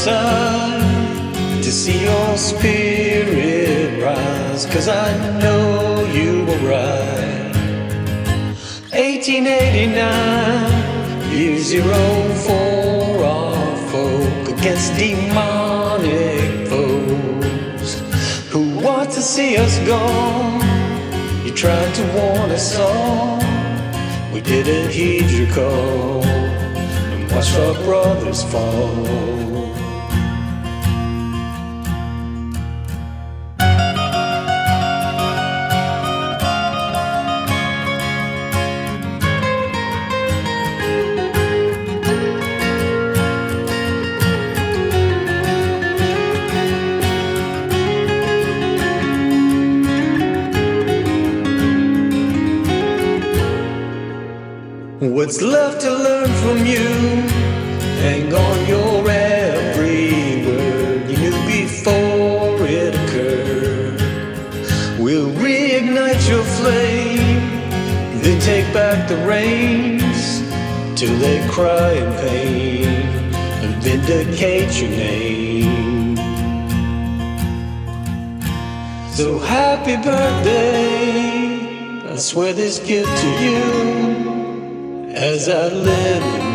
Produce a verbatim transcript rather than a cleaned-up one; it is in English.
inside to see your spirit rise, 'cause I know you were right. eighteen eighty-nine, year zero for our folk, against demonic foes who want to see us gone. You tried to warn us all, we didn't heed your call, and watched our brothers fall. What's left to learn from you? Hang on your every word you knew before it occurred. We'll reignite your flame, then take back the reins till they cry in pain and vindicate your name. So happy birthday, I swear this gift to you, as I live